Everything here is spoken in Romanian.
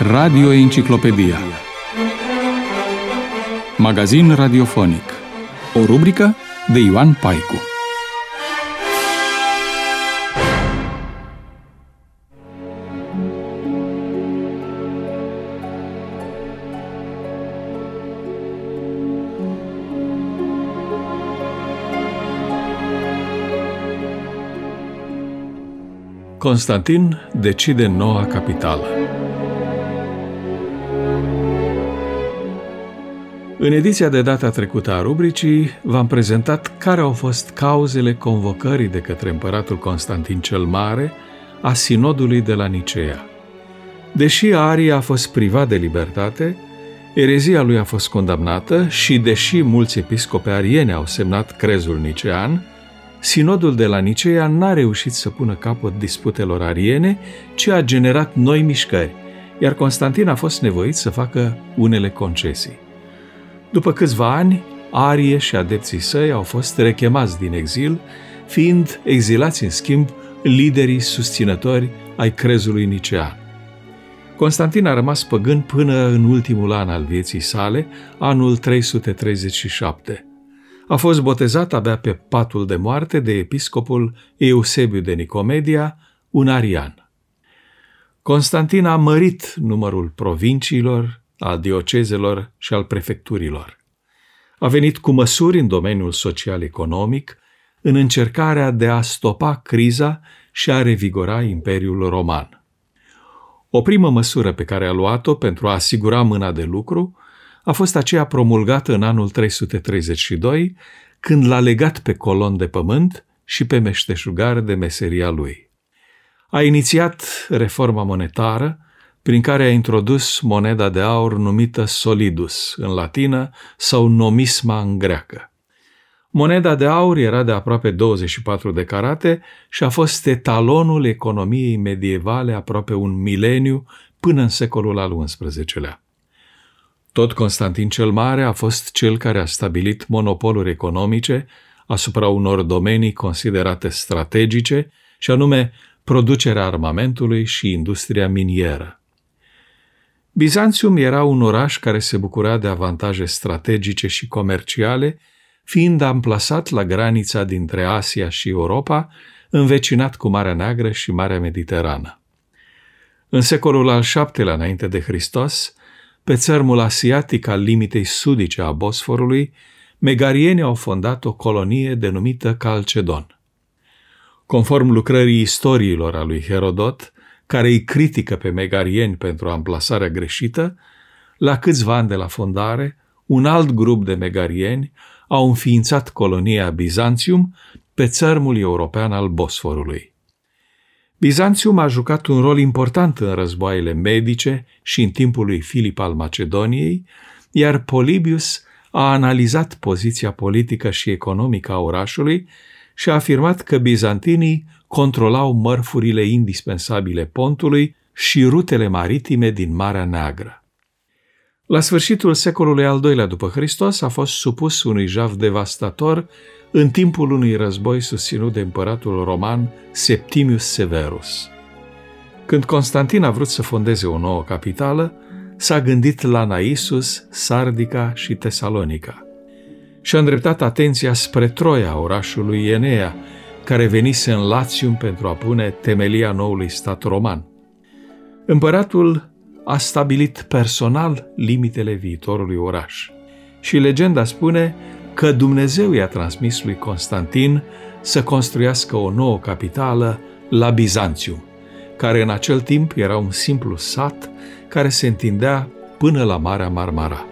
Radio Enciclopedia. Magazin radiofonic. O rubrică de Ioan Paicu. Constantin decide noua capitală. În ediția de data trecută a rubricii v-am prezentat care au fost cauzele convocării de către împăratul Constantin cel Mare a sinodului de la Nicea. Deși Aria a fost privat de libertate, erezia lui a fost condamnată și, deși mulți episcopi arieni au semnat crezul nicean, sinodul de la Nicea n-a reușit să pună capăt disputelor ariene, ci a generat noi mișcări, iar Constantin a fost nevoit să facă unele concesii. După câțiva ani, Arie și adepții săi au fost rechemați din exil, fiind exilați în schimb liderii susținători ai crezului nicean. Constantin a rămas păgân până în ultimul an al vieții sale, anul 337. A fost botezat abia pe patul de moarte de episcopul Eusebiu de Nicomedia, un arian. Constantin a mărit numărul provinciilor, al diocezelor și al prefecturilor. A venit cu măsuri în domeniul social-economic, în încercarea de a stopa criza și a revigora Imperiul Roman. O primă măsură pe care a luat-o pentru a asigura mâna de lucru a fost aceea promulgată în anul 332, când l-a legat pe colon de pământ și pe meșteșugar de meseria lui. A inițiat reforma monetară, prin care a introdus moneda de aur numită solidus în latină sau nomisma în greacă. Moneda de aur era de aproape 24 de carate și a fost etalonul economiei medievale aproape un mileniu până în secolul al XI-lea. Tot Constantin cel Mare a fost cel care a stabilit monopoluri economice asupra unor domenii considerate strategice, și anume producerea armamentului și industria minieră. Bizanțium era un oraș care se bucura de avantaje strategice și comerciale, fiind amplasat la granița dintre Asia și Europa, învecinat cu Marea Neagră și Marea Mediterană. În secolul al VII-lea înainte de Hristos, pe țărmul asiatic al limitei sudice a Bosforului, megarienii au fondat o colonie denumită Calcedon. Conform lucrării Istoriilor a lui Herodot, care îi critică pe megarieni pentru amplasarea greșită, la câțiva ani de la fondare, un alt grup de megarieni au înființat colonia Bizanțium pe țărmul european al Bosforului. Bizanțium a jucat un rol important în războaiele medice și în timpul lui Filip al Macedoniei, iar Polybius a analizat poziția politică și economică a orașului și a afirmat că bizantinii controlau mărfurile indispensabile pontului și rutele maritime din Marea Neagră. La sfârșitul secolului al II-lea după Hristos a fost supus unui jaf devastator în timpul unui război susținut de împăratul roman Septimius Severus. Când Constantin a vrut să fondeze o nouă capitală, s-a gândit la Naissus, Sardica și Tesalonica și a îndreptat atenția spre Troia, orașul lui Enea, care venise în Latium pentru a pune temelia noului stat roman. Împăratul a stabilit personal limitele viitorului oraș și legenda spune că Dumnezeu i-a transmis lui Constantin să construiască o nouă capitală la Bizanțium, care în acel timp era un simplu sat care se întindea până la Marea Marmara.